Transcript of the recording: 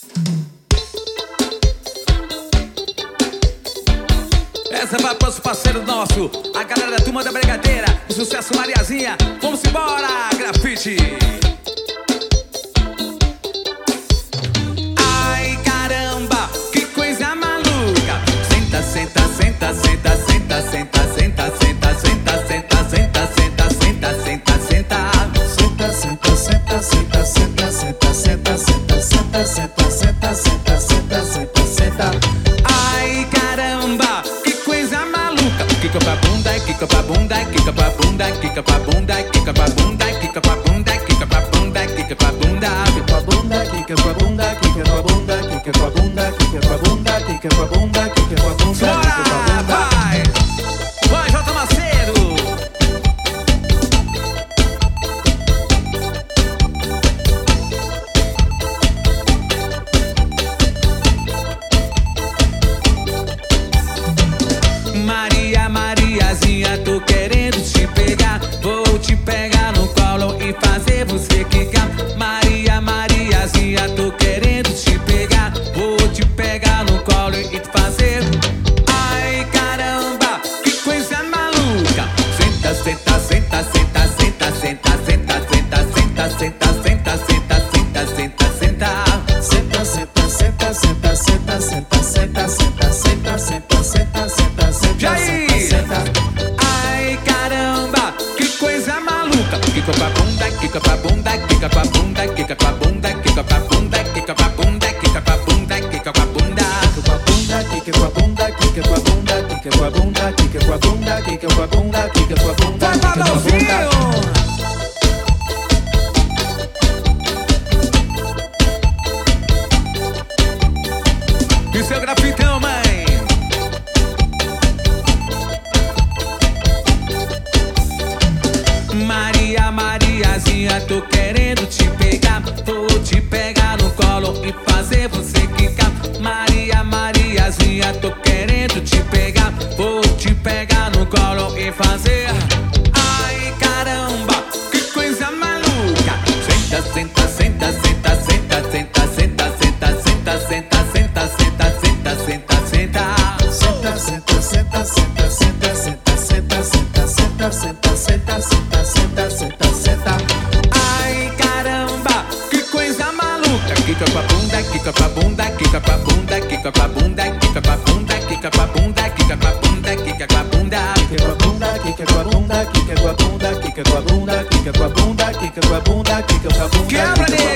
Essa vai para os parceiros nossos, a galera da turma da Brigadeira, o sucesso Mariazinha. Vamos embora, grafite! Ai caramba, que coisa maluca! Senta, senta, senta, senta, senta, senta, senta, senta, senta, senta, senta, senta, senta, senta, senta. Senta, senta, senta, senta, senta, senta, senta, senta, senta, senta, senta, senta, senta, senta, senta. Ai caramba, que coisa maluca! Quica pra bunda, quica pra bunda, quica pra bunda, quica pra bunda, quica pra bunda, quica pra bunda, quica pra bunda, quica pra bunda. Quica pra bunda, quica pra bunda, quica pra bunda, quica pra bunda, quica pra bunda, quica pra bunda, quica pra bunda. Bora, vai! Vai, J. Macedo! Maria, Mariazinha, tô querendo te pegar. Vou te pegar no colo e fazer você quicar. Maria, Mariazinha, tô querendo te pegar. Vou te pegar no colo e fazer. Ai caramba, que coisa maluca! Senta, senta, senta, senta, senta, senta, senta, senta, senta, senta, senta, senta, senta, senta, senta. Senta, senta, senta, senta, senta, senta, senta, senta, senta, senta, senta, senta, senta, Jair! senta. Ai caramba, que coisa maluca! Quica pra bunda, quica pra bunda, quica pra bunda, quica pra bunda, quica pra bunda, quica pra bunda, quica pra bunda, quica pra bunda. Quica com a bunda, quica com a bunda, quica com a bunda, quica com a bunda, quica com a bunda, quica com a bunda, quica com a bunda, Vai, quica com a Badalzinho! bunda. E seu grafitão, mãe? Maria, Mariazinha, tô querendo te pegar. Vou te pegar no colo e fazer você quicar. Maria, Mariazinha, tô querendo te pegar. Vou te pegar no colo e fazer. Ai caramba, que coisa maluca! Senta, senta, senta, senta, senta, senta, senta, senta, senta, senta, senta, senta, senta, senta, senta. Senta, senta, senta, senta, senta, senta, senta, senta, senta, senta, senta, senta, senta, senta, senta. Ai caramba, que coisa maluca! Quica pra bunda, quica pra bunda, quica pra bunda, quica pra bunda, quica pra bunda, quica pra bunda, quica pra bunda, quica pra bunda. Quica com a bunda, quica com a bunda, quica com a bunda, quica com a bunda, quica com a bunda, quica com a bunda, quica com a bunda. Quebra,